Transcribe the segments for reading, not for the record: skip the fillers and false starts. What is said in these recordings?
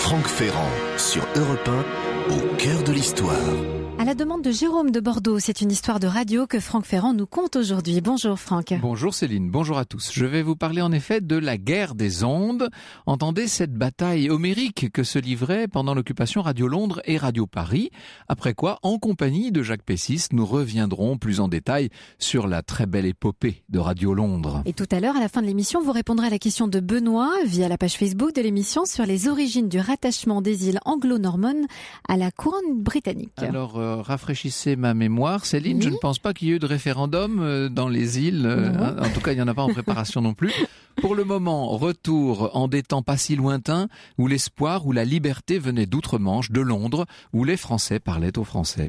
Franck Ferrand sur Europe 1, au cœur de l'histoire. À la demande de Jérôme de Bordeaux, c'est une histoire de radio que Franck Ferrand nous conte aujourd'hui. Bonjour Franck. Bonjour Céline, bonjour à tous. Je vais vous parler en effet de la guerre des ondes. Entendez cette bataille homérique que se livrait pendant l'occupation Radio Londres et Radio Paris. Après quoi, en compagnie de Jacques Pessis, nous reviendrons plus en détail sur la très belle épopée de Radio Londres. Et tout à l'heure, à la fin de l'émission, vous répondrez à la question de Benoît via la page Facebook de l'émission sur les origines du rattachement des îles anglo-normannes à la couronne britannique. Alors, rafraîchissez ma mémoire, Céline. Oui. Je ne pense pas qu'il y ait eu de référendum dans les îles. En tout cas, il n'y en a pas en préparation non plus. Pour le moment, retour en des temps pas si lointains où l'espoir, où la liberté venait d'outre-Manche, de Londres, où les Français parlaient aux Français.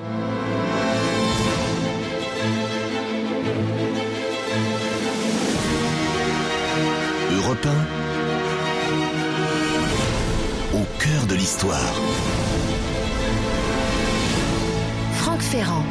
Europe 1, au cœur de l'histoire. Franck Ferrand.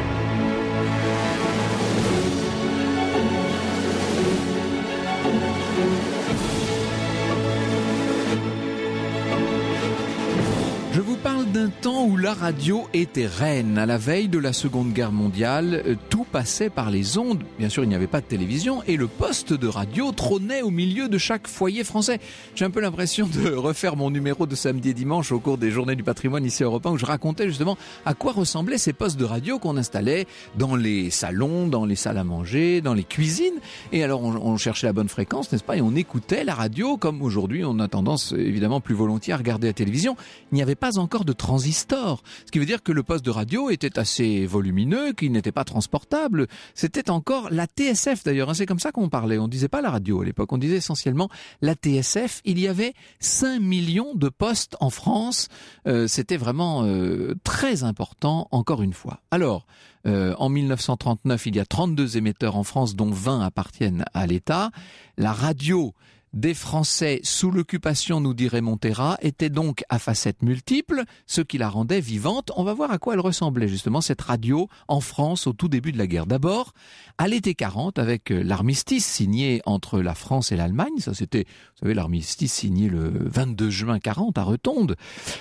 Je vous parle d'un temps où la radio était reine. À la veille de la Seconde Guerre mondiale, tout passait par les ondes. Bien sûr, il n'y avait pas de télévision et le poste de radio trônait au milieu de chaque foyer français. J'ai un peu l'impression de refaire mon numéro de samedi et dimanche au cours des Journées du patrimoine ici à Europe 1 où je racontais justement à quoi ressemblaient ces postes de radio qu'on installait dans les salons, dans les salles à manger, dans les cuisines. Et alors on cherchait la bonne fréquence, n'est-ce pas? Et on écoutait la radio comme aujourd'hui on a tendance évidemment plus volontiers à regarder la télévision. Il n'y avait pas encore de transistor, ce qui veut dire que le poste de radio était assez volumineux, qu'il n'était pas transportable. C'était encore la TSF d'ailleurs, c'est comme ça qu'on parlait, on disait pas la radio à l'époque, on disait essentiellement la TSF. Il y avait 5 millions de postes en France, c'était vraiment très important encore une fois. Alors, en 1939, il y a 32 émetteurs en France dont 20 appartiennent à l'État. La radio des Français sous l'occupation, nous dit Raymond Terra, était donc à facettes multiples, ce qui la rendait vivante. On va voir à quoi elle ressemblait justement cette radio en France au tout début de la guerre. D'abord, à l'été 40, avec l'armistice signé entre la France et l'Allemagne, ça c'était, vous savez, l'armistice signé le 22 juin 40 à Retonde.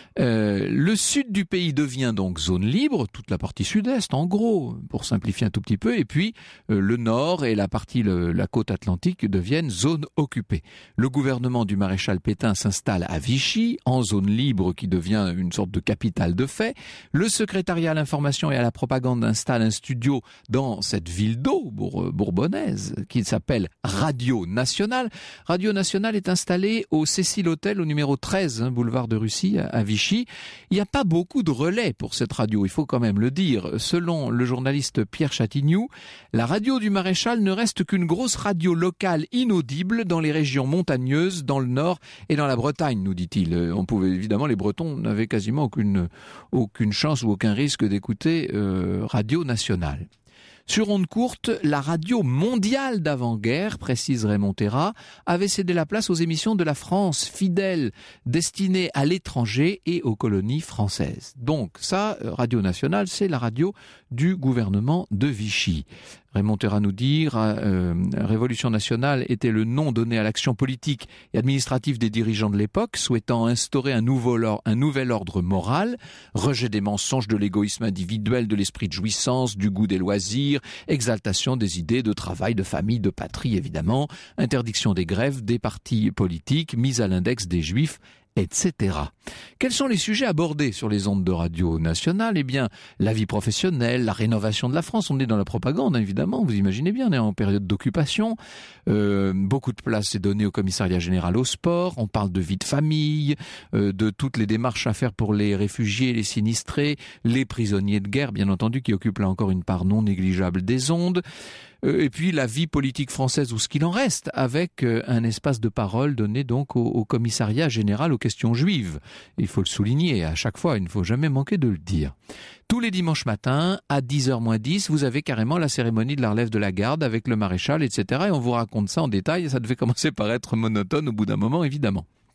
Le sud du pays devient donc zone libre, toute la partie sud-est en gros, pour simplifier un tout petit peu, et puis le nord et la partie, la côte atlantique deviennent zone occupée. Le gouvernement du maréchal Pétain s'installe à Vichy, en zone libre qui devient une sorte de capitale de fait. Le secrétariat à l'information et à la propagande installe un studio dans cette ville d'eau bourbonnaise qui s'appelle Radio Nationale. Radio Nationale est installée au Cécile Hôtel au numéro 13, boulevard de Russie à Vichy. Il n'y a pas beaucoup de relais pour cette radio, il faut quand même le dire. Selon le journaliste Pierre Chatignoux, la radio du maréchal ne reste qu'une grosse radio locale inaudible dans les régions montagneuse dans le nord et dans la Bretagne, nous dit-il. On pouvait évidemment, les Bretons n'avaient quasiment aucune chance ou aucun risque d'écouter Radio Nationale. Sur onde courte, la radio mondiale d'avant-guerre, précise Raymond Terra, avait cédé la place aux émissions de la France fidèle, destinées à l'étranger et aux colonies françaises. Donc ça, Radio Nationale, c'est la radio du gouvernement de Vichy. Raymond Terra nous dit, Révolution nationale était le nom donné à l'action politique et administrative des dirigeants de l'époque, souhaitant instaurer un nouvel ordre moral, rejet des mensonges, de l'égoïsme individuel, de l'esprit de jouissance, du goût des loisirs, exaltation des idées de travail, de famille, de patrie évidemment, interdiction des grèves, des partis politiques, mise à l'index des juifs, etc. Quels sont les sujets abordés sur les ondes de Radio Nationale? Eh bien, la vie professionnelle, la rénovation de la France. On est dans la propagande, évidemment, vous imaginez bien, on est en période d'occupation. Beaucoup de place est donnée au commissariat général au sport. On parle de vie de famille, de toutes les démarches à faire pour les réfugiés, les sinistrés, les prisonniers de guerre, bien entendu, qui occupent là encore une part non négligeable des ondes. Et puis la vie politique française ou ce qu'il en reste, avec un espace de parole donné donc au commissariat général aux questions juives. Il faut le souligner à chaque fois, il ne faut jamais manquer de le dire. Tous les dimanches matins, à 10h-10, vous avez carrément la cérémonie de la relève de la garde avec le maréchal, etc. Et on vous raconte ça en détail, et ça devait commencer par être monotone au bout d'un moment, évidemment.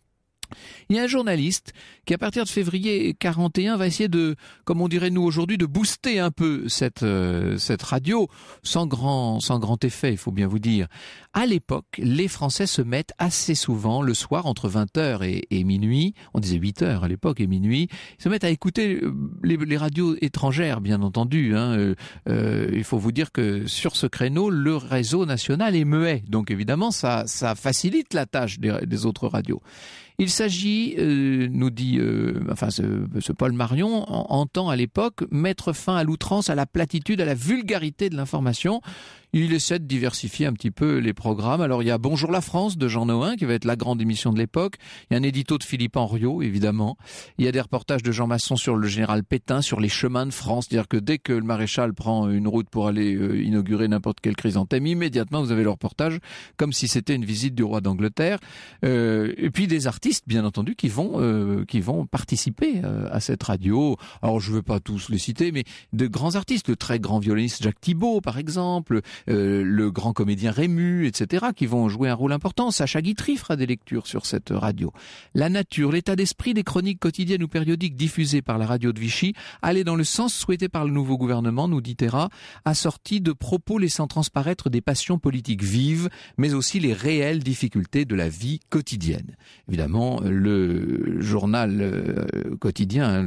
Il y a un journaliste qui, à partir de février 41, va essayer de, comme on dirait nous aujourd'hui, de booster un peu cette radio, sans grand effet, il faut bien vous dire. À l'époque, les Français se mettent assez souvent, le soir, entre 20h et minuit, on disait 8h à l'époque et minuit, ils se mettent à écouter les radios étrangères, bien entendu. Il faut vous dire que sur ce créneau, le réseau national est muet. Donc évidemment, ça facilite la tâche des autres radios. Il s'agit, nous dit, ce Paul Marion entend à l'époque mettre fin à l'outrance, à la platitude, à la vulgarité de l'information. Il essaie de diversifier un petit peu les programmes. Alors il y a Bonjour la France de Jean Nohain qui va être la grande émission de l'époque. Il y a un édito de Philippe Henriot, évidemment. Il y a des reportages de Jean Masson sur le général Pétain, sur les chemins de France. C'est-à-dire que dès que le maréchal prend une route pour aller inaugurer n'importe quelle chrysanthème, immédiatement vous avez le reportage comme si c'était une visite du roi d'Angleterre. Et puis des artistes, bien entendu, qui vont participer à cette radio. Alors je ne veux pas tous les citer, mais de grands artistes, le très grand violoniste Jacques Thibault, par exemple, le grand comédien Rému, etc., qui vont jouer un rôle important. Sacha Guitry fera des lectures sur cette radio. La nature, l'état d'esprit des chroniques quotidiennes ou périodiques diffusées par la radio de Vichy allaient dans le sens souhaité par le nouveau gouvernement, nous dit Terra, assorti de propos laissant transparaître des passions politiques vives, mais aussi les réelles difficultés de la vie quotidienne. Évidemment, le journal quotidien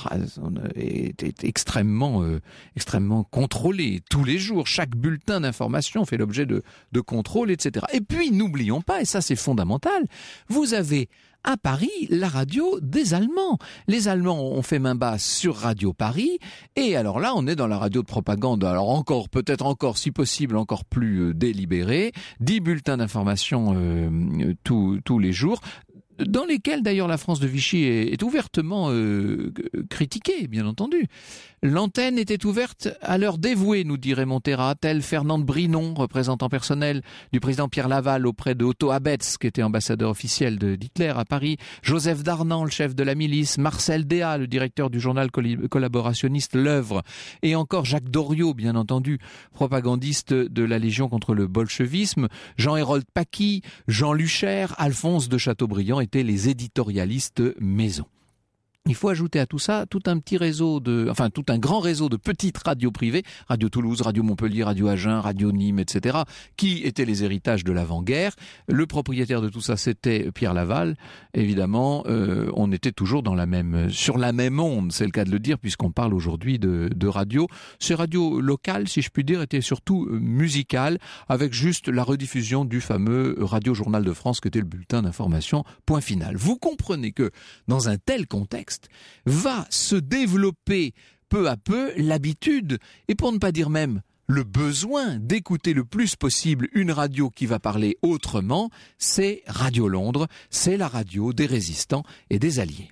est extrêmement contrôlé. Tous les jours, chaque bulletin d'information fait l'objet de contrôle, etc. Et puis, n'oublions pas, et ça c'est fondamental, vous avez à Paris la radio des Allemands. Les Allemands ont fait main basse sur Radio Paris, et alors là, on est dans la radio de propagande, alors peut-être encore, si possible, encore plus délibérée, 10 bulletins d'information tous les jours, dans lesquels d'ailleurs la France de Vichy est ouvertement critiquée, bien entendu. L'antenne était ouverte à l'heure dévouée, nous dit Raymond Terra, tel Fernand Brinon, représentant personnel du président Pierre Laval auprès de Otto Abetz, qui était ambassadeur officiel d'Hitler à Paris, Joseph Darnan, le chef de la milice, Marcel Déat, le directeur du journal collaborationniste L'Œuvre, et encore Jacques Doriot, bien entendu, propagandiste de la Légion contre le bolchevisme, Jean-Hérold Paqui, Jean Lucher, Alphonse de Chateaubriand étaient les éditorialistes maison. Il faut ajouter à tout ça tout un grand réseau de petites radios privées, Radio Toulouse, Radio Montpellier, Radio Agen, Radio Nîmes, etc., qui étaient les héritages de l'avant-guerre. Le propriétaire de tout ça, c'était Pierre Laval. Évidemment, on était toujours sur la même onde, c'est le cas de le dire, puisqu'on parle aujourd'hui de radio. Ces radios locales, si je puis dire, étaient surtout musicales, avec juste la rediffusion du fameux Radio Journal de France, qui était le bulletin d'information, point final. Vous comprenez que, dans un tel contexte, va se développer peu à peu l'habitude, et pour ne pas dire même le besoin d'écouter le plus possible une radio qui va parler autrement, c'est Radio Londres, c'est la radio des résistants et des alliés.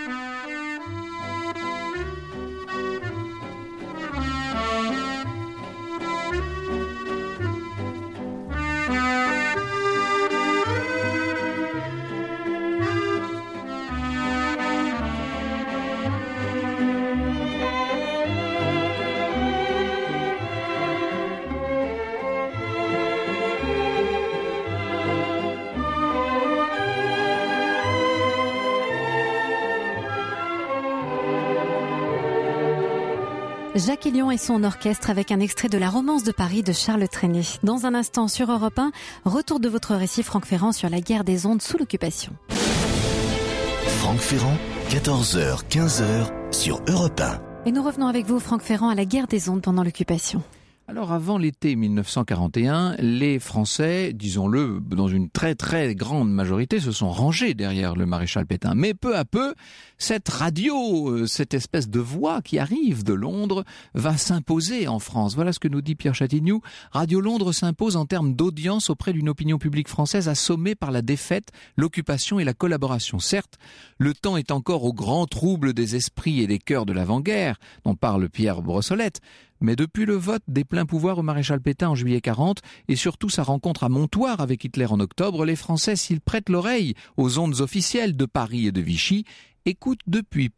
Jacques Hélion et son orchestre avec un extrait de La Romance de Paris de Charles Trenet. Dans un instant sur Europe 1, retour de votre récit Franck Ferrand sur la guerre des ondes sous l'occupation. Franck Ferrand, 14h, 15h sur Europe 1. Et nous revenons avec vous Franck Ferrand à la guerre des ondes pendant l'occupation. Alors avant l'été 1941, les Français, disons-le, dans une très très grande majorité, se sont rangés derrière le maréchal Pétain. Mais peu à peu, cette radio, cette espèce de voix qui arrive de Londres, va s'imposer en France. Voilà ce que nous dit Pierre Chatignoux. Radio Londres s'impose en termes d'audience auprès d'une opinion publique française assommée par la défaite, l'occupation et la collaboration. Certes, le temps est encore au grand trouble des esprits et des cœurs de l'avant-guerre, dont parle Pierre Brossolette. Mais depuis le vote des pleins pouvoirs au maréchal Pétain en juillet 40 et surtout sa rencontre à Montoire avec Hitler en octobre, les Français, s'ils prêtent l'oreille aux ondes officielles de Paris et de Vichy, écoutent depuis peu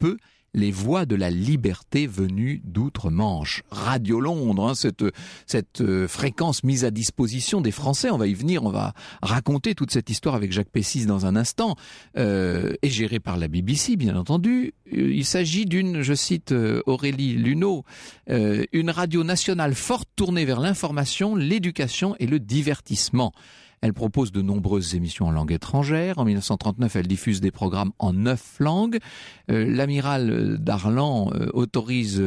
les voix de la liberté venues d'outre-Manche. Radio Londres, hein, cette fréquence mise à disposition des Français, on va y venir, on va raconter toute cette histoire avec Jacques Pessis dans un instant, est gérée par la BBC, bien entendu. Il s'agit d'une, je cite Aurélie Luneau, une radio nationale forte tournée vers l'information, l'éducation et le divertissement. Elle propose de nombreuses émissions en langue étrangère. En 1939, elle diffuse des programmes en 9 langues. L'amiral Darlan autorise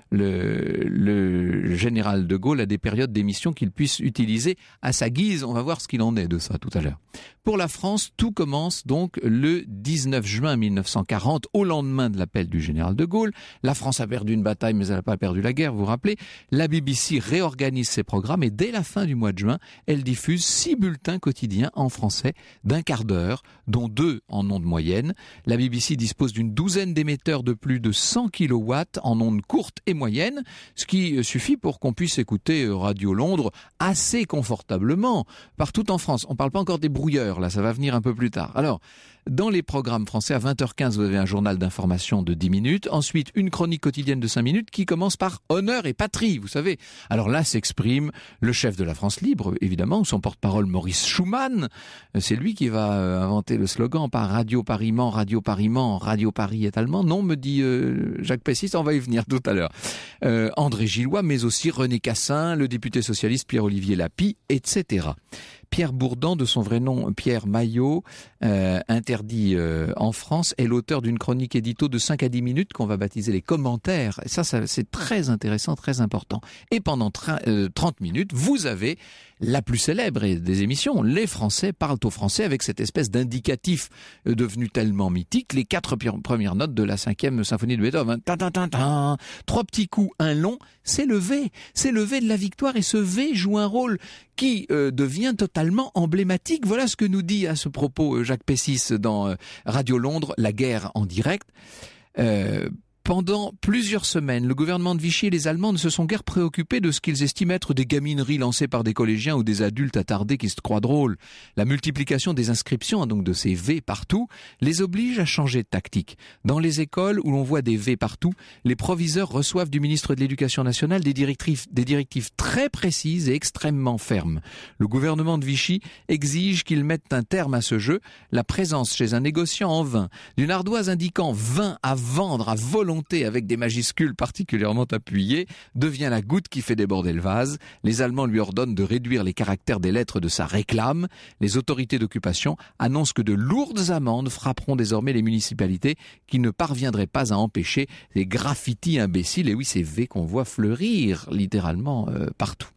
le général de Gaulle à des périodes d'émissions qu'il puisse utiliser à sa guise. On va voir ce qu'il en est de ça tout à l'heure. Pour la France, tout commence donc le 19 juin 1940, au lendemain de l'appel du général de Gaulle. La France a perdu une bataille, mais elle n'a pas perdu la guerre, vous vous rappelez. La BBC réorganise ses programmes et dès la fin du mois de juin, elle diffuse 6 bulletins quotidiens en français d'un quart d'heure, dont 2 en ondes moyennes. La BBC dispose d'une douzaine d'émetteurs de plus de 100 kW en ondes courtes et moyennes, ce qui suffit pour qu'on puisse écouter Radio Londres assez confortablement partout en France. On ne parle pas encore des brouilleurs, là, ça va venir un peu plus tard. Alors, dans les programmes français, à 20h15, vous avez un journal d'information de 10 minutes. Ensuite, une chronique quotidienne de 5 minutes qui commence par Honneur et Patrie, vous savez. Alors là s'exprime le chef de la France libre, évidemment, son porte-parole Maurice Schumann. C'est lui qui va inventer le slogan par Radio Paris ment, Radio Paris ment, Radio Paris est allemand. Non, me dit Jacques Pessis, on va y venir tout à l'heure. André Gillois, mais aussi René Cassin, le député socialiste Pierre-Olivier Lapie, etc. Pierre Bourdan, de son vrai nom Pierre Maillot, interdit en France, est l'auteur d'une chronique édito de 5 à 10 minutes qu'on va baptiser les commentaires. Et ça c'est très intéressant, très important. Et pendant 30 minutes, vous avez la plus célèbre des émissions. Les Français parlent aux Français avec cette espèce d'indicatif devenu tellement mythique. Les 4 premières notes de la 5e symphonie de Beethoven. Ta, ta, ta, ta. 3 petits coups, un long, c'est le V. C'est le V de la victoire et ce V joue un rôle qui devient totalement emblématique. Voilà ce que nous dit à ce propos Jacques Pessis dans Radio Londres, la guerre en direct. Pendant plusieurs semaines, le gouvernement de Vichy et les Allemands ne se sont guère préoccupés de ce qu'ils estiment être des gamineries lancées par des collégiens ou des adultes attardés qui se croient drôles. La multiplication des inscriptions, donc de ces V partout, les oblige à changer de tactique. Dans les écoles où l'on voit des V partout, les proviseurs reçoivent du ministre de l'Éducation nationale des directives très précises et extrêmement fermes. Le gouvernement de Vichy exige qu'ils mettent un terme à ce jeu. La présence chez un négociant en vin d'une ardoise indiquant vin à vendre à volonté avec des majuscules particulièrement appuyées devient la goutte qui fait déborder le vase. Les Allemands lui ordonnent de réduire les caractères des lettres de sa réclame. Les autorités d'occupation annoncent que de lourdes amendes frapperont désormais les municipalités qui ne parviendraient pas à empêcher les graffitis imbéciles. Et oui, c'est V qu'on voit fleurir littéralement partout.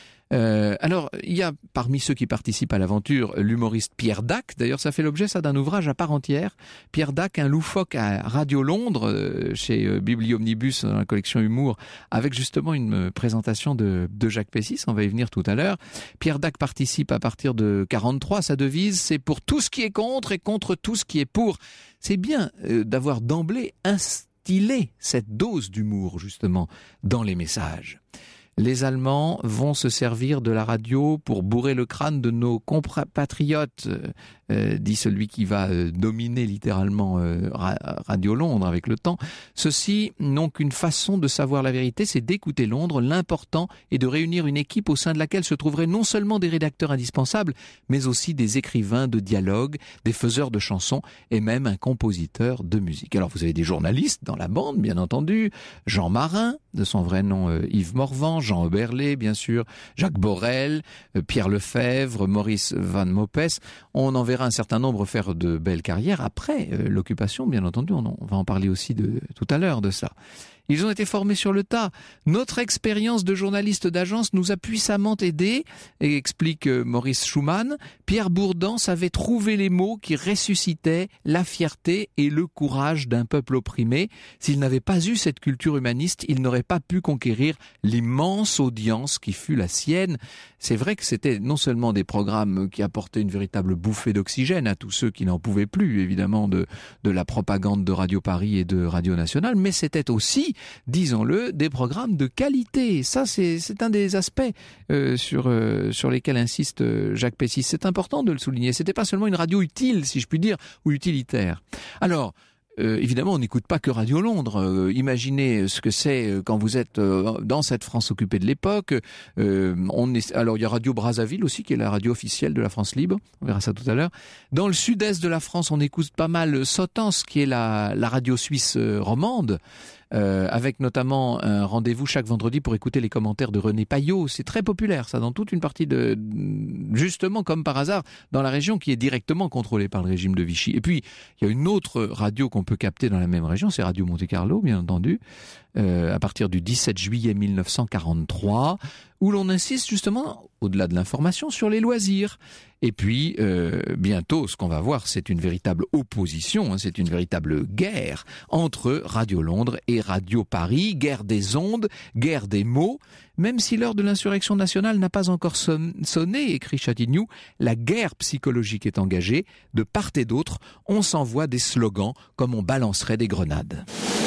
Alors, il y a parmi ceux qui participent à l'aventure l'humoriste Pierre Dac. D'ailleurs, ça fait l'objet d'un ouvrage à part entière. Pierre Dac, un loufoque à Radio Londres, chez Bibliomnibus dans la collection Humour, avec justement une présentation de Jacques Pessis. On va y venir tout à l'heure. Pierre Dac participe à partir de 43. Sa devise, c'est pour tout ce qui est contre et contre tout ce qui est pour. C'est bien d'avoir d'emblée instillé cette dose d'humour, justement, dans les messages. Les Allemands vont se servir de la radio pour bourrer le crâne de nos compatriotes, dit celui qui va dominer littéralement Radio Londres avec le temps. Ceux-ci n'ont qu'une façon de savoir la vérité, c'est d'écouter Londres. L'important est de réunir une équipe au sein de laquelle se trouveraient non seulement des rédacteurs indispensables, mais aussi des écrivains de dialogue, des faiseurs de chansons et même un compositeur de musique. Alors vous avez des journalistes dans la bande, bien entendu, Jean Marin, de son vrai nom Yves Morvan, Jean Oberlé, bien sûr, Jacques Borel, Pierre Lefebvre, Maurice Van Mopes. On en verra un certain nombre faire de belles carrières après l'occupation, bien entendu. On va en parler aussi tout à l'heure de ça. Ils ont été formés sur le tas. Notre expérience de journaliste d'agence nous a puissamment aidés, explique Maurice Schumann. Pierre Bourdan savait trouver les mots qui ressuscitaient la fierté et le courage d'un peuple opprimé. S'il n'avait pas eu cette culture humaniste, il n'aurait pas pu conquérir l'immense audience qui fut la sienne. C'est vrai que c'était non seulement des programmes qui apportaient une véritable bouffée d'oxygène à tous ceux qui n'en pouvaient plus, évidemment, de la propagande de Radio Paris et de Radio Nationale, mais c'était aussi, disons-le, des programmes de qualité. Ça, c'est un des aspects sur lesquels insiste Jacques Pessis. C'est important de le souligner. C'était pas seulement une radio utile, si je puis dire, ou utilitaire. Alors, évidemment, on n'écoute pas que Radio Londres. Imaginez ce que c'est quand vous êtes dans cette France occupée de l'époque. Alors, il y a Radio Brazzaville aussi, qui est la radio officielle de la France libre. On verra ça tout à l'heure. Dans le sud-est de la France, on écoute pas mal Sotens, qui est la radio suisse romande. Avec notamment un rendez-vous chaque vendredi pour écouter les commentaires de René Payot. C'est très populaire, ça, dans toute une partie justement, comme par hasard, dans la région qui est directement contrôlée par le régime de Vichy. Et puis, il y a une autre radio qu'on peut capter dans la même région, c'est Radio Monte-Carlo, bien entendu, à partir du 17 juillet 1943, où l'on insiste justement, au-delà de l'information, sur les loisirs. Et puis, bientôt, ce qu'on va voir, c'est une véritable opposition, c'est une véritable guerre entre Radio Londres et Radio Paris, guerre des ondes, guerre des mots. Même si l'heure de l'insurrection nationale n'a pas encore sonné, écrit Chatignou, la guerre psychologique est engagée. De part et d'autre, on s'envoie des slogans comme on balancerait des grenades.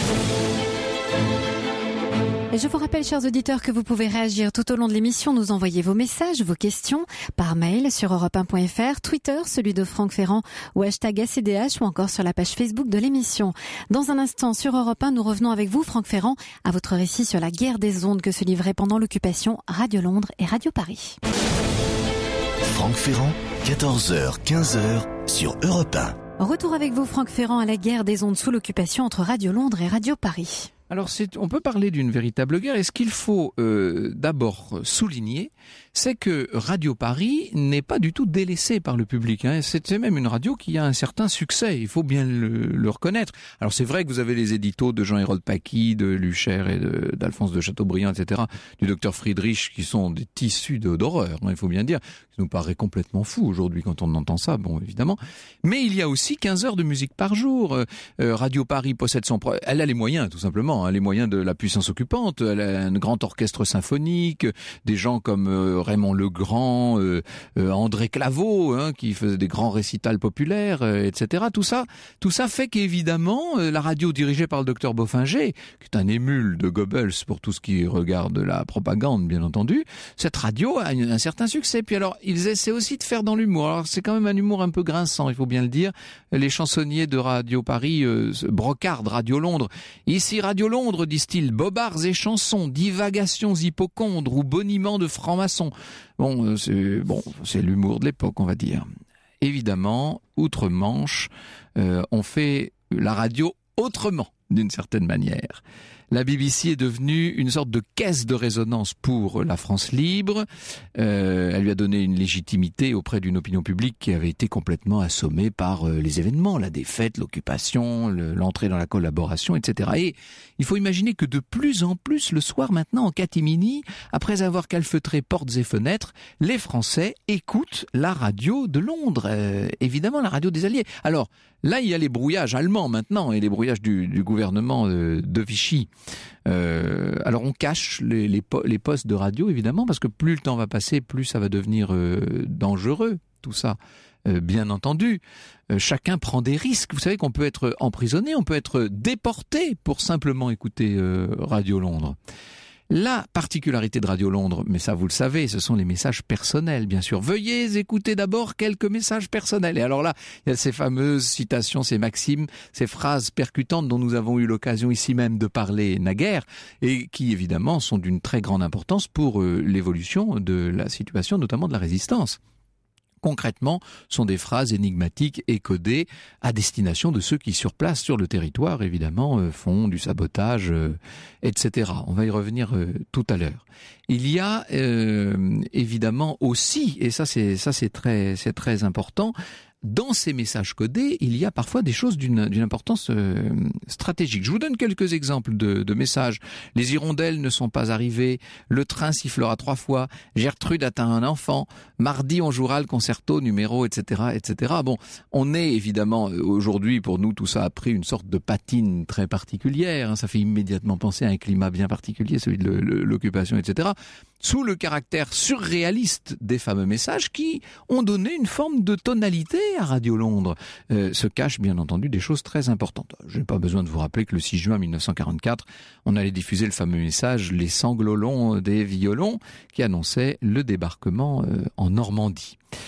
Et je vous rappelle, chers auditeurs, que vous pouvez réagir tout au long de l'émission, nous envoyer vos messages, vos questions par mail sur europe1.fr, Twitter, celui de Franck Ferrand ou hashtag ACDH ou encore sur la page Facebook de l'émission. Dans un instant, sur Europe 1, nous revenons avec vous, Franck Ferrand, à votre récit sur la guerre des ondes que se livraient pendant l'occupation Radio Londres et Radio Paris. Franck Ferrand, 14h, 15h sur Europe 1. Retour avec vous, Franck Ferrand, à la guerre des ondes sous l'occupation entre Radio Londres et Radio Paris. Alors, on peut parler d'une véritable guerre. Et ce qu'il faut d'abord souligner, c'est que Radio Paris n'est pas du tout délaissée par le public. C'est même une radio qui a un certain succès. Il faut bien le reconnaître. Alors, c'est vrai que vous avez les éditos de Jean-Hérode Paqui, de Lucher et d'Alphonse de Chateaubriand, etc., du docteur Friedrich, qui sont des tissus d'horreur, il faut bien dire. Ça nous paraît complètement fou aujourd'hui quand on entend ça, bon, évidemment. Mais il y a aussi 15 heures de musique par jour. Radio Paris possède elle a les moyens, tout simplement. Les moyens de la puissance occupante, elle a un grand orchestre symphonique, des gens comme Raymond Legrand, André Claveau, qui faisait des grands récitals populaires, etc. Tout ça fait qu'évidemment, la radio dirigée par le docteur Bofinger, qui est un émule de Goebbels pour tout ce qui regarde la propagande, bien entendu, cette radio a un certain succès. Puis alors, ils essaient aussi de faire dans l'humour. Alors, c'est quand même un humour un peu grinçant, il faut bien le dire. Les chansonniers de Radio Paris brocardent Radio Londres. Ici, Radio Londres, disent-ils, bobards et chansons, divagations hypocondres ou boniments de francs-maçons. C'est l'humour de l'époque, on va dire. Évidemment, outre-Manche, on fait la radio autrement, d'une certaine manière. La BBC est devenue une sorte de caisse de résonance pour la France libre. Elle lui a donné une légitimité auprès d'une opinion publique qui avait été complètement assommée par les événements, la défaite, l'occupation, l'entrée dans la collaboration, etc. Et il faut imaginer que de plus en plus, le soir maintenant, en catimini, après avoir calfeutré portes et fenêtres, les Français écoutent la radio de Londres, évidemment la radio des Alliés. Alors, là, il y a les brouillages allemands maintenant et les brouillages du gouvernement de Vichy. Alors on cache les postes de radio, évidemment, parce que plus le temps va passer, plus ça va devenir dangereux, tout ça. Bien entendu, chacun prend des risques. Vous savez qu'on peut être emprisonné, on peut être déporté pour simplement écouter Radio Londres. La particularité de Radio Londres, mais ça vous le savez, ce sont les messages personnels, bien sûr. Veuillez écouter d'abord quelques messages personnels. Et alors là, il y a ces fameuses citations, ces maximes, ces phrases percutantes dont nous avons eu l'occasion ici même de parler naguère et qui évidemment sont d'une très grande importance pour l'évolution de la situation, notamment de la résistance. Concrètement, sont des phrases énigmatiques et codées à destination de ceux qui, sur place, sur le territoire, évidemment, font du sabotage, etc. On va y revenir tout à l'heure. Il y a évidemment aussi, et ça c'est très important, dans ces messages codés, il y a parfois des choses d'une importance stratégique. Je vous donne quelques exemples de messages. Les hirondelles ne sont pas arrivées, le train sifflera 3 fois, Gertrude atteint un enfant, mardi on jouera le concerto numéro, etc., etc. Bon, on est évidemment, aujourd'hui, pour nous, tout ça a pris une sorte de patine très particulière. Ça fait immédiatement penser à un climat bien particulier, celui de l'occupation, etc., sous le caractère surréaliste des fameux messages qui ont donné une forme de tonalité à Radio Londres. Se cachent bien entendu des choses très importantes. Je n'ai pas besoin de vous rappeler que le 6 juin 1944, on allait diffuser le fameux message « Les sanglots longs des violons » qui annonçait le débarquement en Normandie.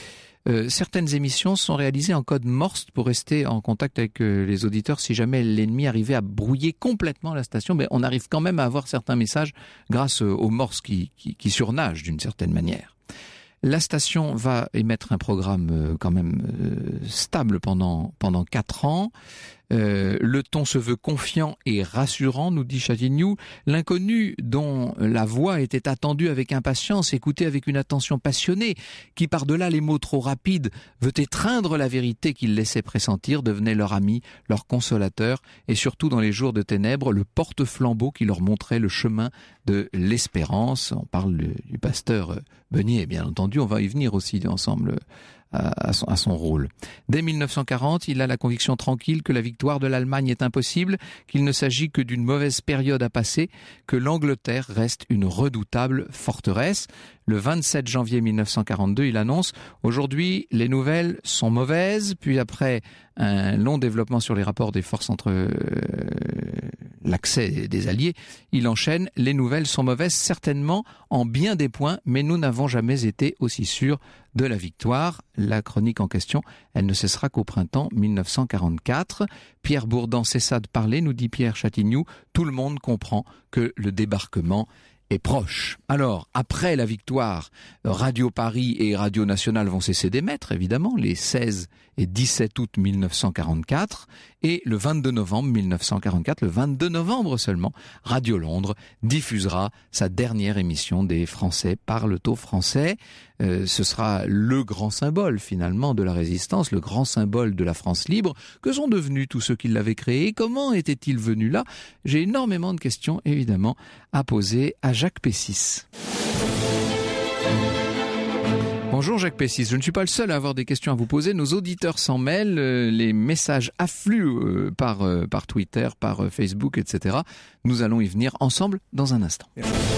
certaines émissions sont réalisées en code Morse pour rester en contact avec les auditeurs si jamais l'ennemi arrivait à brouiller complètement la station. Mais on arrive quand même à avoir certains messages grâce au Morse qui surnage d'une certaine manière. La station va émettre un programme quand même stable pendant 4 ans. Le ton se veut confiant et rassurant, nous dit Chatignou. L'inconnu dont la voix était attendue avec impatience, écoutée avec une attention passionnée, qui par-delà les mots trop rapides veut étreindre la vérité qu'il laissait pressentir, devenait leur ami, leur consolateur, et surtout dans les jours de ténèbres, le porte-flambeau qui leur montrait le chemin de l'espérance. On parle du pasteur Beugnet, bien entendu, on va y venir aussi ensemble à son rôle. Dès 1940, il a la conviction tranquille que la victoire de l'Allemagne est impossible, qu'il ne s'agit que d'une mauvaise période à passer, que l'Angleterre reste une redoutable forteresse. Le 27 janvier 1942, il annonce « Aujourd'hui, les nouvelles sont mauvaises », puis après un long développement sur les rapports des forces entre l'accès des Alliés, il enchaîne « Les nouvelles sont mauvaises, certainement en bien des points, mais nous n'avons jamais été aussi sûrs de la victoire ». La chronique en question, elle ne cessera qu'au printemps 1944. Pierre Bourdan cessa de parler, nous dit Pierre Chatignou. Tout le monde comprend que le débarquement est proche. Alors, après la victoire, Radio Paris et Radio Nationale vont cesser d'émettre, évidemment, les 16 et 17 août 1944, et le 22 novembre 1944, le 22 novembre seulement, Radio Londres diffusera sa dernière émission des Français parlent au français. Ce sera le grand symbole finalement de la résistance, le grand symbole de la France libre. Que sont devenus tous ceux qui l'avaient créé? Comment étaient-ils venus là? J'ai énormément de questions évidemment à poser à Jacques Pessis. Bonjour Jacques Pessis, je ne suis pas le seul à avoir des questions à vous poser. Nos auditeurs s'en mêlent, les messages affluent par Twitter, par Facebook, etc. Nous allons y venir ensemble dans un instant.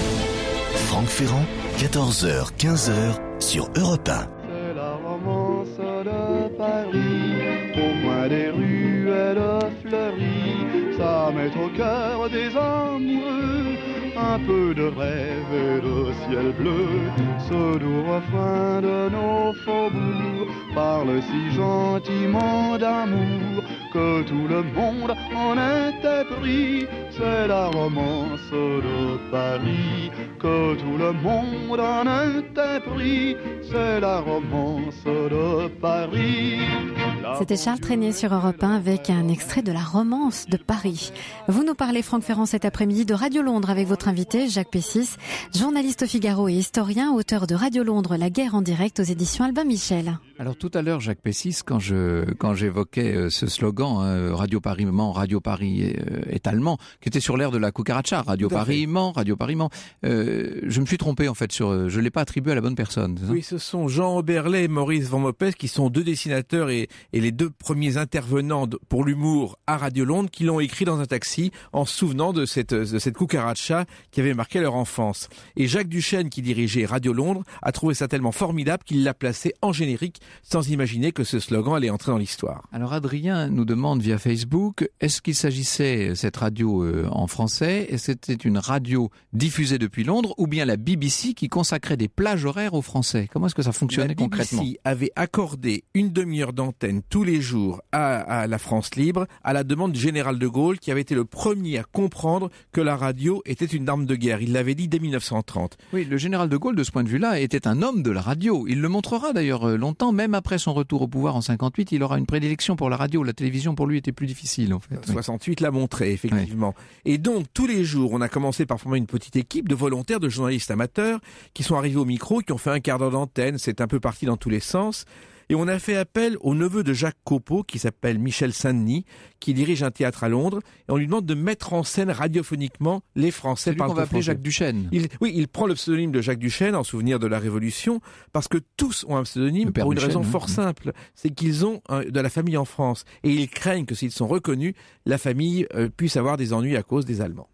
Franck Ferrand, 14h, 15h sur Europe 1. C'est la romance de Paris, au coin des ruelles fleuries, ça met au cœur des amoureux un peu de rêve et de ciel bleu. Ce doux refrain de nos faubourgs parle si gentiment d'amour que tout le monde en était pris. C'est la romance de Paris, que tout le monde en était pris. C'est la romance de Paris. C'était Charles Trenet sur Europe 1 avec un extrait de la romance de Paris. Vous nous parlez, Franck Ferrand, cet après-midi de Radio Londres avec votre invité, Jacques Pessis, journaliste au Figaro et historien, auteur de Radio Londres, la guerre en direct aux éditions Albin Michel. Alors tout à l'heure, Jacques Pessis, quand j'évoquais ce slogan, Radio Paris ment, Radio Paris est allemand, qui était sur l'air de la cucaracha, Radio Paris ment, Radio Paris ment, je me suis trompé en fait, je l'ai pas attribué à la bonne personne. Oui, ce sont Jean Oberlé et Maurice Van Mopes qui sont deux dessinateurs et les deux premiers intervenants pour l'humour à Radio Londres qui l'ont écrit dans un taxi en se souvenant de cette cucaracha qui avait marqué leur enfance. Et Jacques Duchesne, qui dirigeait Radio Londres, a trouvé ça tellement formidable qu'il l'a placé en générique sans imaginer que ce slogan allait entrer dans l'histoire. Alors Adrien nous demande via Facebook, est-ce qu'il s'agissait, cette radio en français, et c'était une radio diffusée depuis Londres ou bien la BBC qui consacrait des plages horaires aux Français? Comment est-ce que ça fonctionnait concrètement? La BBC avait accordé une demi-heure d'antenne tous les jours à la France libre à la demande du général de Gaulle qui avait été le premier à comprendre que la radio était une arme de guerre. Il l'avait dit dès 1930. Oui, le général de Gaulle de ce point de vue-là était un homme de la radio. Il le montrera d'ailleurs longtemps, même après son retour au pouvoir en 58, il aura une prédilection pour la radio. La télévision pour lui était plus difficile en fait. 68 l'a montré effectivement. Oui. Et donc tous les jours, on a commencé par former une petite équipe de volontaires, de journalistes amateurs qui sont arrivés au micro, qui ont fait un quart d'heure d'antenne. C'est un peu parti dans tous les sens. Et on a fait appel au neveu de Jacques Copeau, qui s'appelle Michel Saint-Denis, qui dirige un théâtre à Londres, et on lui demande de mettre en scène radiophoniquement les Français parlent au français. C'est lui qu'on va appeler Jacques Duchesne. Il prend le pseudonyme de Jacques Duchesne en souvenir de la Révolution, parce que tous ont un pseudonyme pour une raison fort simple, c'est qu'ils ont de la famille en France, et ils craignent que s'ils sont reconnus, la famille puisse avoir des ennuis à cause des Allemands.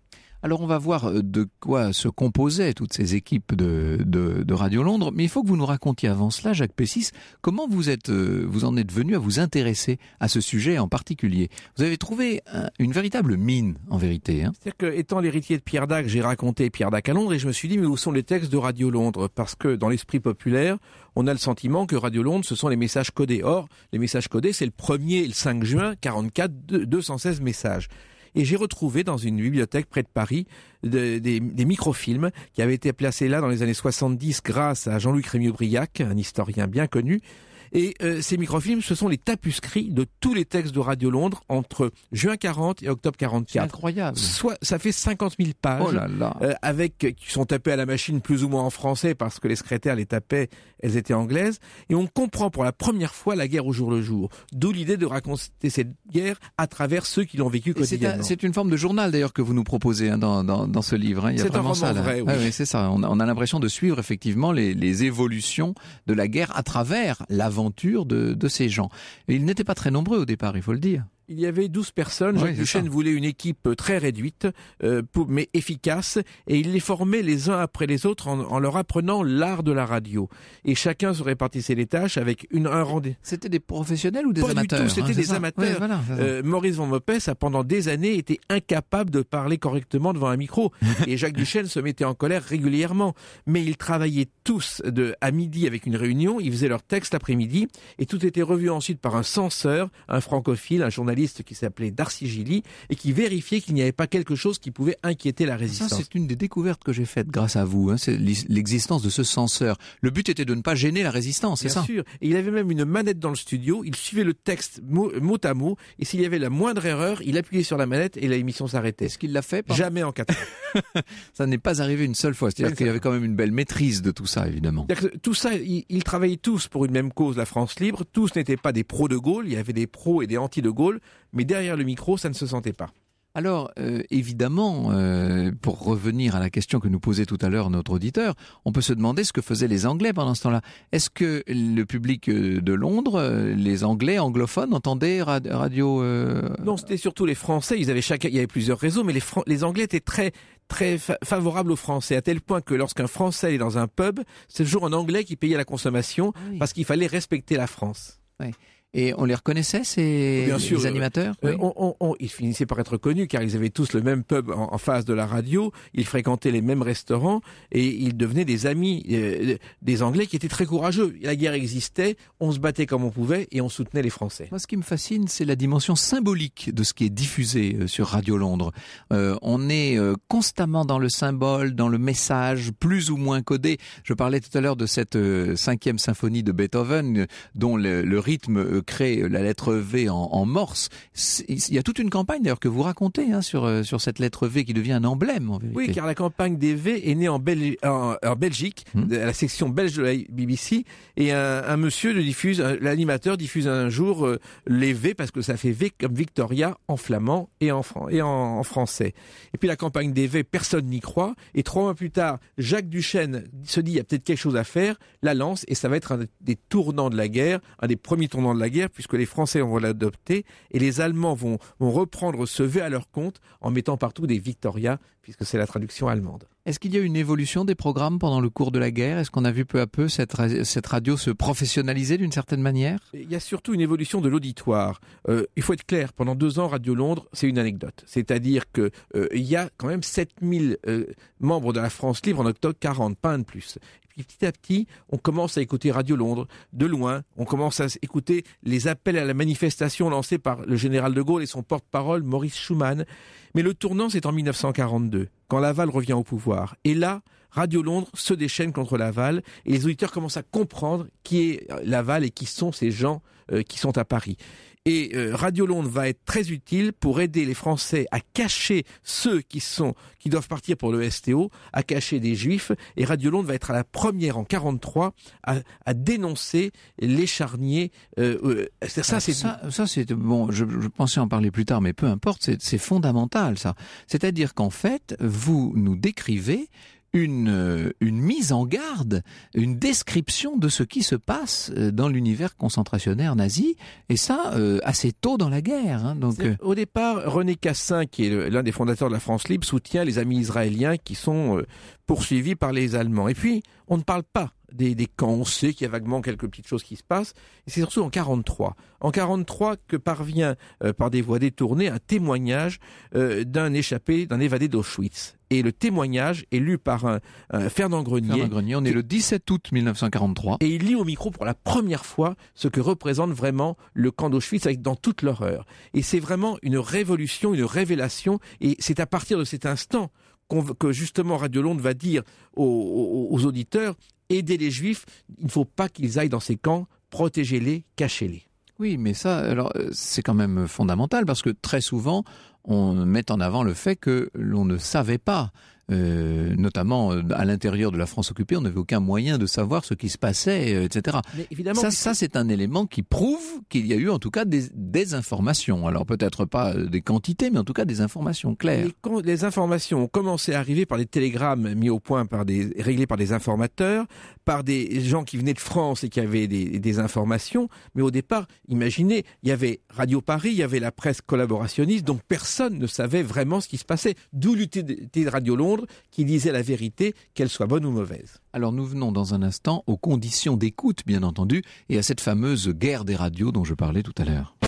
Alors on va voir de quoi se composaient toutes ces équipes de Radio Londres, mais il faut que vous nous racontiez avant cela, Jacques Pessis, comment vous en êtes venu à vous intéresser à ce sujet en particulier. Vous avez trouvé une véritable mine, en vérité. C'est-à-dire que, étant l'héritier de Pierre Dac, j'ai raconté Pierre Dac à Londres et je me suis dit, mais où sont les textes de Radio Londres? Parce que dans l'esprit populaire, on a le sentiment que Radio Londres, ce sont les messages codés. Or, les messages codés, c'est le 1er et le 5 juin, 44, 216 messages. Et j'ai retrouvé dans une bibliothèque près de Paris des microfilms qui avaient été placés là dans les années 70 grâce à Jean-Luc Rémy-Aubriac, un historien bien connu. Et ces microfilms, ce sont les tapuscrits de tous les textes de Radio Londres entre juin 40 et octobre 44. C'est incroyable. Ça fait 50 000 pages, oh là là. Qui sont tapées à la machine plus ou moins en français parce que les secrétaires les tapaient, elles étaient anglaises. Et on comprend pour la première fois la guerre au jour le jour. D'où l'idée de raconter cette guerre à travers ceux qui l'ont vécue quotidiennement. C'est une forme de journal d'ailleurs que vous nous proposez dans ce livre. Il y a vraiment ça. C'est un roman vrai, oui. Ah, oui, c'est ça. On a l'impression de suivre effectivement les évolutions de la guerre à travers l'aventure de ces gens. Et ils n'étaient pas très nombreux au départ, il faut le dire. Il y avait 12 personnes. Jacques Duchesne voulait une équipe très réduite, mais efficace, et il les formait les uns après les autres en leur apprenant l'art de la radio. Et chacun se répartissait les tâches avec un rendez-vous. C'était des professionnels ou des Pas amateurs? du tout, c'était des amateurs. Ouais, voilà, Maurice von Mopes a pendant des années été incapable de parler correctement devant un micro. Et Jacques Duchesne se mettait en colère régulièrement. Mais ils travaillaient tous à midi avec une réunion, ils faisaient leur texte l'après-midi, et tout était revu ensuite par un censeur, un francophile, un journaliste qui s'appelait Darcy Gilly et qui vérifiait qu'il n'y avait pas quelque chose qui pouvait inquiéter la résistance. Ça, c'est une des découvertes que j'ai faites grâce à vous, c'est l'existence de ce censeur. Le but était de ne pas gêner la résistance, c'est ça? Bien sûr. Et il avait même une manette dans le studio, il suivait le texte mot à mot, et s'il y avait la moindre erreur, il appuyait sur la manette et l'émission s'arrêtait. Est-ce qu'il l'a fait? Jamais en 4 ans. Ça n'est pas arrivé une seule fois, c'est-à-dire qu'il y avait quand même une belle maîtrise de tout ça, évidemment. Tout ça, ils travaillaient tous pour une même cause, la France libre, tous n'étaient pas des pros de Gaulle, il y avait des pros et des anti de Gaulle, mais derrière le micro, ça ne se sentait pas. Alors, évidemment, pour revenir à la question que nous posait tout à l'heure notre auditeur, on peut se demander ce que faisaient les Anglais pendant ce temps-là. Est-ce que le public de Londres, les Anglais anglophones, entendaient radio Non, c'était surtout les Français. Il y avait plusieurs réseaux, mais les Anglais étaient très favorables aux Français, à tel point que lorsqu'un Français est dans un pub, c'est toujours un Anglais qui payait la consommation, parce qu'il fallait respecter la France. Oui. Et on les reconnaissait, ces animateurs? Ils finissaient par être connus car ils avaient tous le même pub en face de la radio, ils fréquentaient les mêmes restaurants et ils devenaient des amis des Anglais qui étaient très courageux. La guerre existait, on se battait comme on pouvait et on soutenait les Français. Moi, ce qui me fascine, c'est la dimension symbolique de ce qui est diffusé sur Radio Londres. On est constamment dans le symbole, dans le message, plus ou moins codé. Je parlais tout à l'heure de cette 5e symphonie de Beethoven, dont le rythme crée la lettre V en morse. Il y a toute une campagne d'ailleurs que vous racontez sur cette lettre V qui devient un emblème en vérité. Oui, car la campagne des V est née en Belgique, à la section belge de la BBC, et un monsieur l'animateur diffuse un jour les V parce que ça fait V comme Victoria en flamand et en français. Et puis la campagne des V, personne n'y croit, et 3 mois plus tard, Jacques Duchesne se dit il y a peut-être quelque chose à faire, la lance, et ça va être un des tournants de la guerre, un des premiers tournants de la guerre, puisque les Français vont l'adopter et les Allemands vont reprendre ce V à leur compte en mettant partout des Victoria, puisque c'est la traduction allemande. Est-ce qu'il y a eu une évolution des programmes pendant le cours de la guerre? Est-ce qu'on a vu peu à peu cette radio se professionnaliser d'une certaine manière? Il y a surtout une évolution de l'auditoire. Il faut être clair, pendant 2 ans, Radio Londres, c'est une anecdote. C'est-à-dire que il y a quand même 7000 membres de la France libre en octobre 40, pas un de plus. Et puis petit à petit, on commence à écouter Radio Londres de loin. On commence à écouter les appels à la manifestation lancés par le général de Gaulle et son porte-parole Maurice Schumann. Mais le tournant, c'est en 1942, quand Laval revient au pouvoir. Et là, Radio Londres se déchaîne contre Laval et les auditeurs commencent à comprendre qui est Laval et qui sont ces gens qui sont à Paris. Et Radio Londres va être très utile pour aider les Français à cacher ceux qui doivent partir pour le STO, à cacher des Juifs. Et Radio Londres va être à la première en 43 à dénoncer les charniers. Ça c'est bon. Je pensais en parler plus tard, mais peu importe. C'est fondamental ça. C'est-à-dire qu'en fait, vous nous décrivez une mise en garde, une description de ce qui se passe dans l'univers concentrationnaire nazi, et ça assez tôt dans la guerre. Hein, donc, au départ, René Cassin, qui est l'un des fondateurs de la France libre, soutient les amis israéliens qui sont poursuivis par les Allemands. Et puis, on ne parle pas des camps. On sait qu'il y a vaguement quelques petites choses qui se passent. Et c'est surtout en 1943. En 1943 que parvient, par des voies détournées, un témoignage d'un évadé d'Auschwitz. Et le témoignage est lu par Fernand Grenier. Fernand Grenier, on est le 17 août 1943. Et il lit au micro pour la première fois ce que représente vraiment le camp d'Auschwitz dans toute l'horreur. Et c'est vraiment une révolution, une révélation. Et c'est à partir de cet instant que justement Radio Londres va dire aux auditeurs: aidez les Juifs, il ne faut pas qu'ils aillent dans ces camps, protégez-les, cachez-les. Oui, mais ça, alors, c'est quand même fondamental parce que très souvent, on met en avant le fait que l'on ne savait pas, notamment à l'intérieur de la France occupée, on n'avait aucun moyen de savoir ce qui se passait, etc. Mais évidemment, ça c'est un élément qui prouve qu'il y a eu en tout cas des informations. Alors peut-être pas des quantités, mais en tout cas des informations claires. Les informations ont commencé à arriver par des télégrammes mis au point réglés par des informateurs, par des gens qui venaient de France et qui avaient des informations. Mais au départ, imaginez, il y avait Radio Paris, il y avait la presse collaborationniste, donc personne ne savait vraiment ce qui se passait. D'où l'utilité de Radio Londres, qui disait la vérité, qu'elle soit bonne ou mauvaise. Alors nous venons dans un instant aux conditions d'écoute, bien entendu, et à cette fameuse guerre des radios dont je parlais tout à l'heure.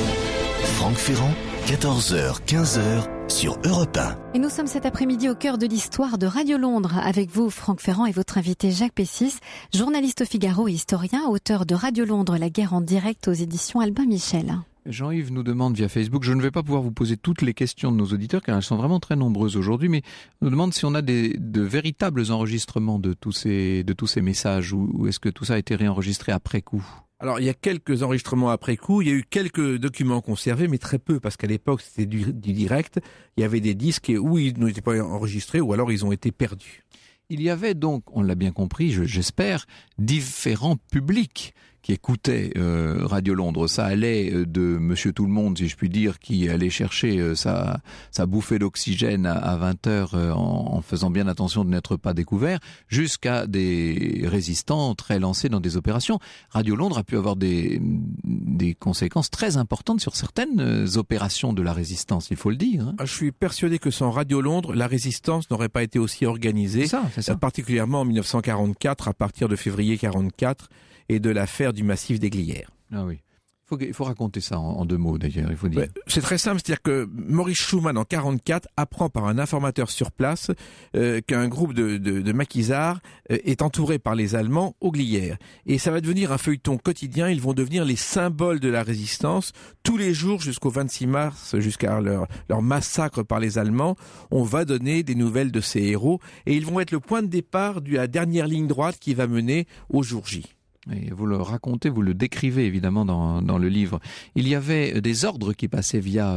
Franck Ferrand, 14h, 15h sur Europe 1. Et nous sommes cet après-midi au cœur de l'histoire de Radio Londres. Avec vous, Franck Ferrand, et votre invité Jacques Pessis, journaliste au Figaro et historien, auteur de Radio Londres, la guerre en direct aux éditions Albin Michel. Jean-Yves nous demande via Facebook, je ne vais pas pouvoir vous poser toutes les questions de nos auditeurs car elles sont vraiment très nombreuses aujourd'hui, mais nous demande si on a de véritables enregistrements de tous ces messages ou est-ce que tout ça a été réenregistré après coup ? Alors, il y a quelques enregistrements après coup, il y a eu quelques documents conservés, mais très peu, parce qu'à l'époque, c'était du direct. Il y avait des disques où ils n'étaient pas enregistrés ou alors ils ont été perdus. Il y avait donc, on l'a bien compris, j'espère, différents publics qui écoutait Radio Londres. Ça allait de Monsieur Tout-le-Monde, si je puis dire, qui allait chercher sa bouffée d'oxygène à 20h en faisant bien attention de n'être pas découvert, jusqu'à des résistants très lancés dans des opérations. Radio Londres a pu avoir des conséquences très importantes sur certaines opérations de la résistance, il faut le dire. Hein. Je suis persuadé que sans Radio Londres, la résistance n'aurait pas été aussi organisée, c'est ça. Particulièrement en 1944, à partir de février 1944, et de l'affaire du massif des Glières. Ah oui. Il faut raconter ça en deux mots d'ailleurs, il faut dire. C'est très simple, c'est-à-dire que Maurice Schumann en 1944 apprend par un informateur sur place qu'un groupe de maquisards est entouré par les Allemands aux Glières. Et ça va devenir un feuilleton quotidien, ils vont devenir les symboles de la résistance. Tous les jours jusqu'au 26 mars, jusqu'à leur massacre par les Allemands, on va donner des nouvelles de ces héros et ils vont être le point de départ de la dernière ligne droite qui va mener au jour J. Et vous le racontez, vous le décrivez évidemment dans le livre. Il y avait des ordres qui passaient via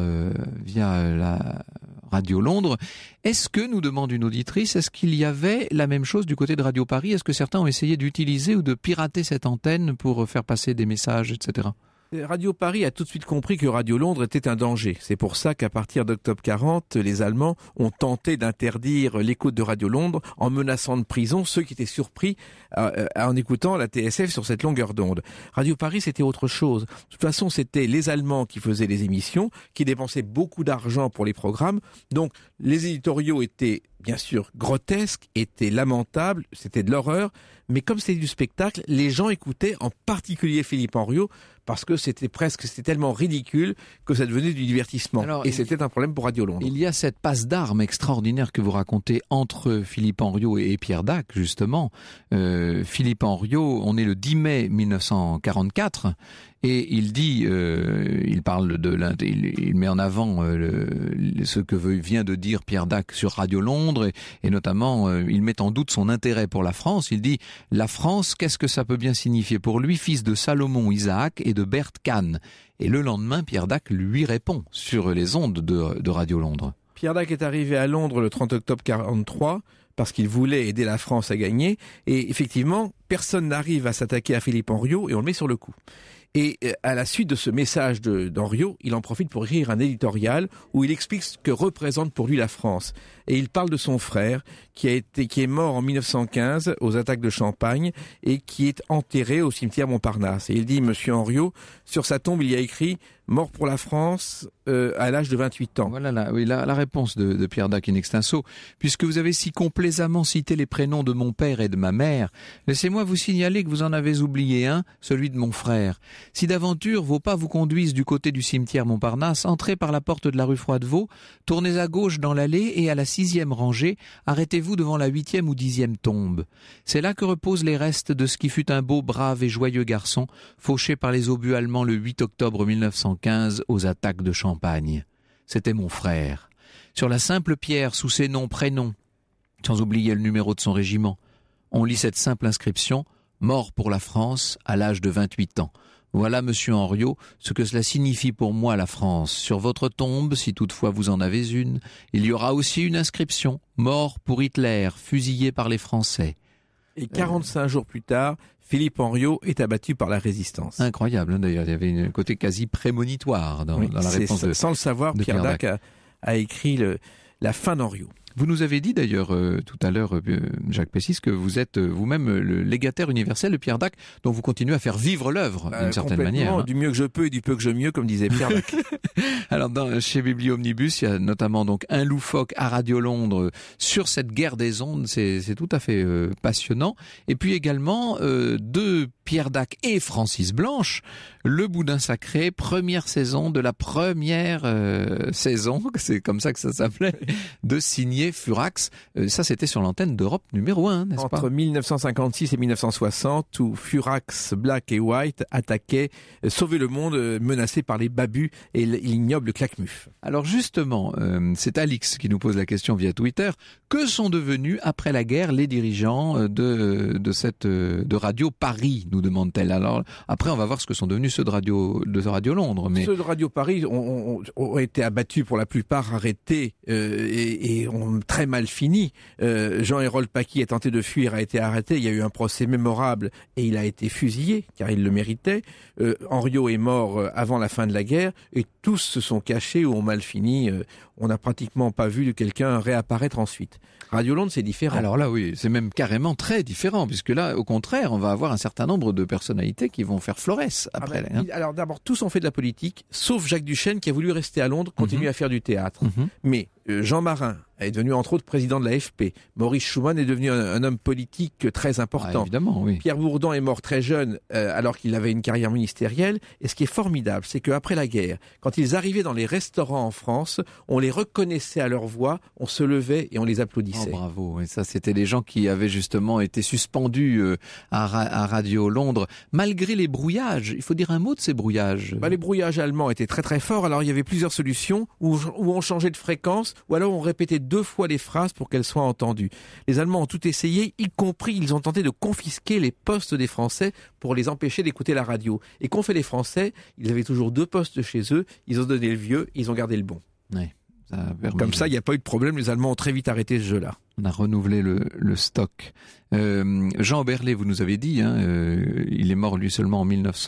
la Radio Londres. Est-ce que, nous demande une auditrice, est-ce qu'il y avait la même chose du côté de Radio Paris ? Est-ce que certains ont essayé d'utiliser ou de pirater cette antenne pour faire passer des messages, etc. Radio Paris a tout de suite compris que Radio Londres était un danger. C'est pour ça qu'à partir d'octobre 40, les Allemands ont tenté d'interdire l'écoute de Radio Londres en menaçant de prison ceux qui étaient surpris en écoutant la TSF sur cette longueur d'onde. Radio Paris, c'était autre chose. De toute façon, c'était les Allemands qui faisaient les émissions, qui dépensaient beaucoup d'argent pour les programmes. Donc, les éditoriaux étaient bien sûr grotesques, étaient lamentables, c'était de l'horreur. Mais comme c'était du spectacle, les gens écoutaient, en particulier Philippe Henriot, parce que c'était tellement ridicule que ça devenait du divertissement. Alors, et c'était un problème pour Radio Londres. Il y a cette passe d'armes extraordinaire que vous racontez entre Philippe Henriot et Pierre Dac, justement. Philippe Henriot, on est le 10 mai 1944, et il dit, il met en avant ce que vient de dire Pierre Dac sur Radio Londres, et notamment, il met en doute son intérêt pour la France. Il dit, la France, qu'est-ce que ça peut bien signifier pour lui, fils de Salomon Isaac et de Berthe Kahn? Et le lendemain, Pierre Dac lui répond sur les ondes de Radio Londres. Pierre Dac est arrivé à Londres le 30 octobre 1943 parce qu'il voulait aider la France à gagner. Et effectivement, personne n'arrive à s'attaquer à Philippe Henriot et on le met sur le coup. Et à la suite de ce message d'Henriot, il en profite pour écrire un éditorial où il explique ce que représente pour lui la France. Et il parle de son frère qui est mort en 1915 aux attaques de Champagne et qui est enterré au cimetière Montparnasse. Et il dit, Monsieur Henriot, sur sa tombe, il y a écrit « Mort pour la France à l'âge de 28 ans ». Voilà la réponse de Pierre Dac in extenso. Puisque vous avez si complaisamment cité les prénoms de mon père et de ma mère, laissez-moi vous signaler que vous en avez oublié un, celui de mon frère. Si d'aventure vos pas vous conduisent du côté du cimetière Montparnasse, entrez par la porte de la rue Froidevaux, tournez à gauche dans l'allée et à la 6e rangée, arrêtez-vous devant la 8e ou 10e tombe. C'est là que reposent les restes de ce qui fut un beau, brave et joyeux garçon, fauché par les obus allemands le 8 octobre 1915 aux attaques de Champagne. C'était mon frère. Sur la simple pierre sous ses noms, prénoms, sans oublier le numéro de son régiment, on lit cette simple inscription « Mort pour la France à l'âge de 28 ans ». Voilà, monsieur Henriot, ce que cela signifie pour moi la France. Sur votre tombe, si toutefois vous en avez une, il y aura aussi une inscription « Mort pour Hitler, fusillé par les Français ». Et 45 jours plus tard, Philippe Henriot est abattu par la résistance. Incroyable, hein, d'ailleurs, il y avait un côté quasi prémonitoire dans la réponse sans le savoir, Pierre Dac a écrit la fin d'Henriot. Vous nous avez dit d'ailleurs tout à l'heure, Jacques Pessis, que vous êtes vous-même le légataire universel de Pierre Dac, dont vous continuez à faire vivre l'œuvre d'une certaine manière. Hein. Du mieux que je peux et du peu que je mieux, comme disait Pierre Dac. Alors chez Bibliomnibus, il y a notamment donc un loufoque à Radio Londres sur cette guerre des ondes, c'est tout à fait passionnant. Et puis également de Pierre Dac et Francis Blanche, Le Boudin Sacré, première saison de la première saison, c'est comme ça que ça s'appelait, de signer Furax. Ça, c'était sur l'antenne d'Europe numéro 1, n'est-ce pas ? Entre 1956 et 1960, où Furax, Black et White attaquaient, sauvaient le monde menacé par les babus et l'ignoble claquemuf. Alors justement, c'est Alix qui nous pose la question via Twitter. Que sont devenus après la guerre les dirigeants de Radio Paris, nous demande-t-elle. Alors après, on va voir ce que sont devenus ceux de Radio Londres. Mais... Ceux de Radio Paris ont été abattus pour la plupart, arrêtés et ont très mal fini. Jean-Hérol Paqui a tenté de fuir, a été arrêté. Il y a eu un procès mémorable et il a été fusillé, car il le méritait. Henriot est mort avant la fin de la guerre et tous se sont cachés ou ont mal fini. On n'a pratiquement pas vu quelqu'un réapparaître ensuite. Radio Londres, c'est différent. Alors là, oui, c'est même carrément très différent, puisque là, au contraire, on va avoir un certain nombre de personnalités qui vont faire florès après. Alors d'abord, tous ont fait de la politique, sauf Jacques Duchesne qui a voulu rester à Londres, continuer à faire du théâtre. Mais Jean Marin est devenu entre autres président de l'AFP. Maurice Schumann est devenu un homme politique très important. Ah, évidemment, oui. Pierre Bourdan est mort très jeune alors qu'il avait une carrière ministérielle. Et ce qui est formidable, c'est qu'après la guerre, quand ils arrivaient dans les restaurants en France, on les reconnaissait à leur voix, on se levait et on les applaudissait. Oh, bravo. Et ça, c'était les gens qui avaient justement été suspendus à Radio Londres, malgré les brouillages. Il faut dire un mot de ces brouillages. Les brouillages allemands étaient très très forts. Alors il y avait plusieurs solutions où on changeait de fréquence ou alors on répétait 2 fois les phrases pour qu'elles soient entendues. Les Allemands ont tout essayé, y compris ils ont tenté de confisquer les postes des Français pour les empêcher d'écouter la radio. Et qu'ont fait les Français ? Ils avaient toujours 2 postes chez eux, ils ont donné le vieux, ils ont gardé le bon. Oui, comme ça, il n'y a pas eu de problème, les Allemands ont très vite arrêté ce jeu-là. On a renouvelé le stock. Jean Berlet, vous nous avez dit, il est mort lui seulement en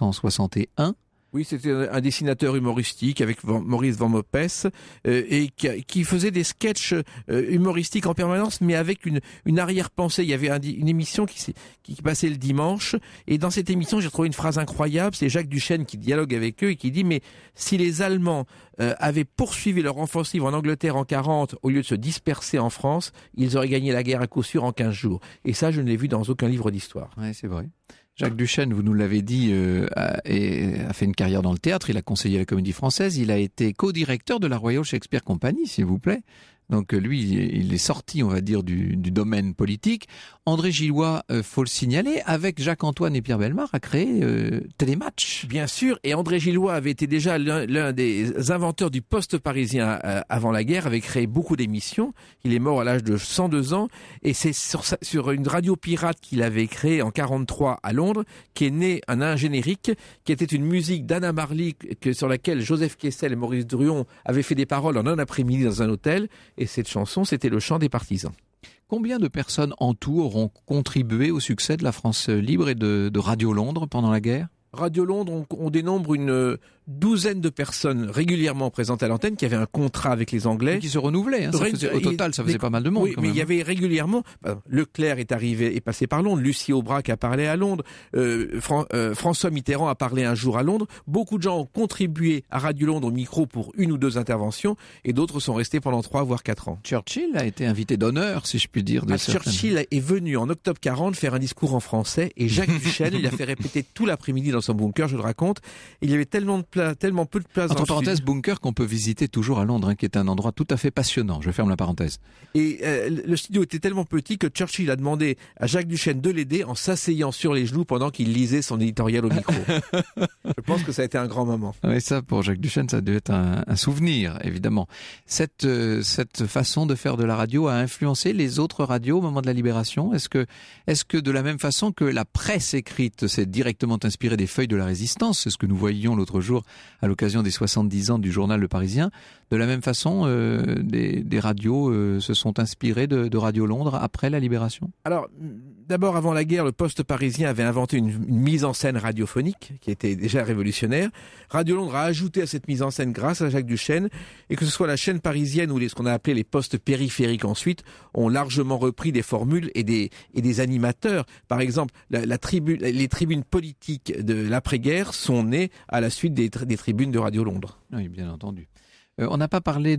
1961. Oui, c'était un dessinateur humoristique avec Maurice Van Mopes et qui faisait des sketchs humoristiques en permanence, mais avec une arrière-pensée. Il y avait une émission qui passait le dimanche, et dans cette émission, j'ai trouvé une phrase incroyable. C'est Jacques Duchesne qui dialogue avec eux et qui dit « Mais si les Allemands avaient poursuivi leur offensive en Angleterre en 40 au lieu de se disperser en France, ils auraient gagné la guerre à coup sûr en 15 jours. » Et ça, je ne l'ai vu dans aucun livre d'histoire. Oui, c'est vrai. Jacques Duchesne, vous nous l'avez dit, a fait une carrière dans le théâtre, il a conseillé la Comédie Française, il a été co-directeur de la Royal Shakespeare Company, s'il vous plaît. Donc lui, il est sorti, on va dire, du domaine politique. André Gillois, faut le signaler, avec Jacques-Antoine et Pierre Bellemare, a créé Télématch. Bien sûr, et André Gillois avait été déjà l'un des inventeurs du poste parisien avant la guerre, avait créé beaucoup d'émissions. Il est mort à l'âge de 102 ans, et c'est sur une radio pirate qu'il avait créée en 43 à Londres, qu'est né un générique, qui était une musique d'Anna Marley, sur laquelle Joseph Kessel et Maurice Druon avaient fait des paroles en un après-midi dans un hôtel. Et cette chanson, c'était le chant des partisans. Combien de personnes en tout auront contribué au succès de la France libre et de Radio Londres pendant la guerre ? Radio Londres, on dénombre une douzaine de personnes régulièrement présentes à l'antenne qui avaient un contrat avec les Anglais. Et qui se renouvelaient. Hein, au total, ça faisait pas mal de monde. Oui, mais il y avait régulièrement... Leclerc est passé par Londres, Lucie Aubrac a parlé à Londres, François Mitterrand a parlé un jour à Londres. Beaucoup de gens ont contribué à Radio Londres au micro pour une ou deux interventions et d'autres sont restés pendant 3 voire 4 ans. Churchill a été invité d'honneur, si je puis dire. Churchill est venu en octobre 40 faire un discours en français et Jacques Duchesne, il a fait répéter tout l'après-midi dans son bunker, je le raconte. Il y avait tellement peu de place. Entre parenthèses, bunker qu'on peut visiter toujours à Londres, hein, qui est un endroit tout à fait passionnant. Je ferme la parenthèse. Et le studio était tellement petit que Churchill a demandé à Jacques Duchesne de l'aider en s'asseyant sur les genoux pendant qu'il lisait son éditorial au micro. Je pense que ça a été un grand moment. Oui, ça, pour Jacques Duchesne, ça devait être un souvenir, évidemment. Cette façon de faire de la radio a influencé les autres radios au moment de la Libération. Est-ce que de la même façon que la presse écrite s'est directement inspirée des feuilles de la Résistance, c'est ce que nous voyions l'autre jour à l'occasion des 70 ans du journal Le Parisien, de la même façon, des radios se sont inspirées de Radio Londres après la Libération? Alors, d'abord, avant la guerre, le Poste parisien avait inventé une mise en scène radiophonique qui était déjà révolutionnaire. Radio Londres a ajouté à cette mise en scène grâce à Jacques Duchesne, et que ce soit la chaîne parisienne ou ce qu'on a appelé les postes périphériques ensuite, ont largement repris des formules et des animateurs. Par exemple, les tribunes politiques de l'après-guerre sont nées à la suite des tribunes de Radio Londres. Oui, bien entendu. On n'a pas parlé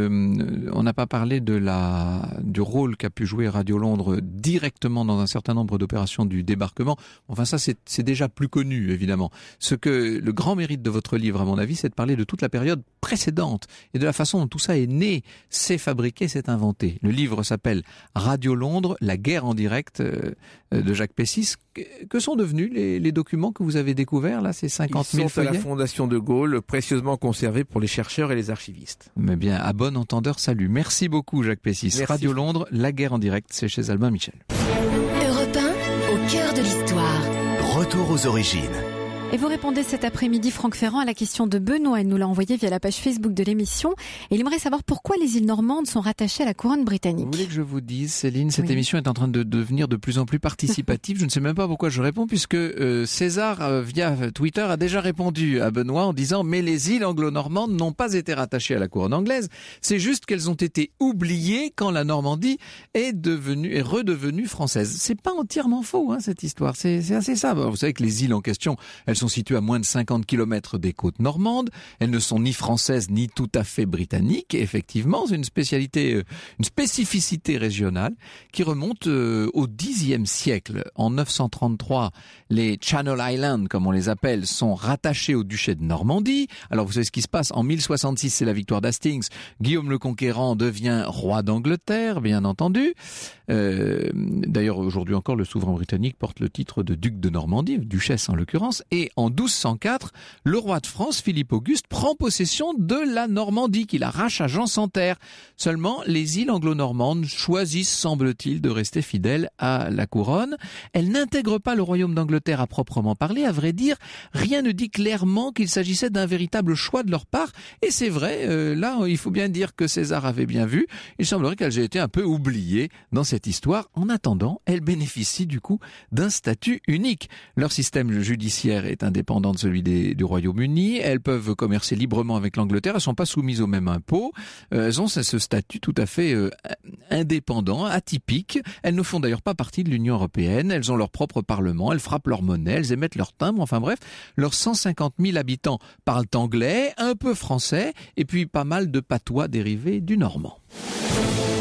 du rôle qu'a pu jouer Radio Londres directement dans un certain nombre d'opérations du débarquement. Enfin, ça, c'est déjà plus connu, évidemment. Le grand mérite de votre livre, à mon avis, c'est de parler de toute la période précédente et de la façon dont tout ça est né, s'est fabriqué, s'est inventé. Le livre s'appelle Radio Londres, la guerre en direct de Jacques Pessis. Que sont devenus les documents que vous avez découverts, là, ces 50 000 feuillets? Ils sont à la Fondation de Gaulle, précieusement conservés pour les chercheurs et les archivistes. Mais bien, à bon entendeur, salut. Merci beaucoup, Jacques Pessis. Merci. Radio Londres, la guerre en direct, c'est chez Albin Michel. Europe 1, au cœur de l'histoire. Retour aux origines. Et vous répondez cet après-midi, Franck Ferrand, à la question de Benoît. Il nous l'a envoyé via la page Facebook de l'émission. Et il aimerait savoir pourquoi les îles normandes sont rattachées à la couronne britannique. Vous voulez que je vous dise, Céline, cette Oui. émission est en train de devenir de plus en plus participative. Je ne sais même pas pourquoi je réponds, puisque César, via Twitter, a déjà répondu à Benoît en disant « Mais les îles anglo-normandes n'ont pas été rattachées à la couronne anglaise. C'est juste qu'elles ont été oubliées quand la Normandie est redevenue française. » C'est pas entièrement faux, hein, cette histoire. C'est assez ça. Vous savez que les îles en question, elles sont situées à moins de 50 km des côtes normandes. Elles ne sont ni françaises ni tout à fait britanniques. Et effectivement, c'est une spécificité régionale qui remonte au Xe siècle. En 933, les Channel Islands, comme on les appelle, sont rattachés au duché de Normandie. Alors vous savez ce qui se passe. En 1066, c'est la victoire d'Hastings. Guillaume le Conquérant devient roi d'Angleterre, bien entendu. D'ailleurs, aujourd'hui encore, le souverain britannique porte le titre de duc de Normandie, duchesse en l'occurrence. Et en 1204, le roi de France, Philippe Auguste, prend possession de la Normandie qu'il arrache à Jean sans Terre. Seulement, les îles anglo-normandes choisissent, semble-t-il, de rester fidèles à la couronne. Elles n'intègrent pas le royaume d'Angleterre à proprement parler. À vrai dire, rien ne dit clairement qu'il s'agissait d'un véritable choix de leur part. Et c'est vrai, là, il faut bien dire que César avait bien vu. Il semblerait qu'elles aient été un peu oubliées dans cette histoire. En attendant, elles bénéficient du coup d'un statut unique. Leur système judiciaire est indépendant de celui du Royaume-Uni. Elles peuvent commercer librement avec l'Angleterre. Elles ne sont pas soumises au même impôt. Elles ont ce statut tout à fait indépendant, atypique. Elles ne font d'ailleurs pas partie de l'Union européenne. Elles ont leur propre parlement. Elles frappent leur monnaie. Elles émettent leur timbre. Enfin bref, leurs 150 000 habitants parlent anglais, un peu français, et puis pas mal de patois dérivés du normand.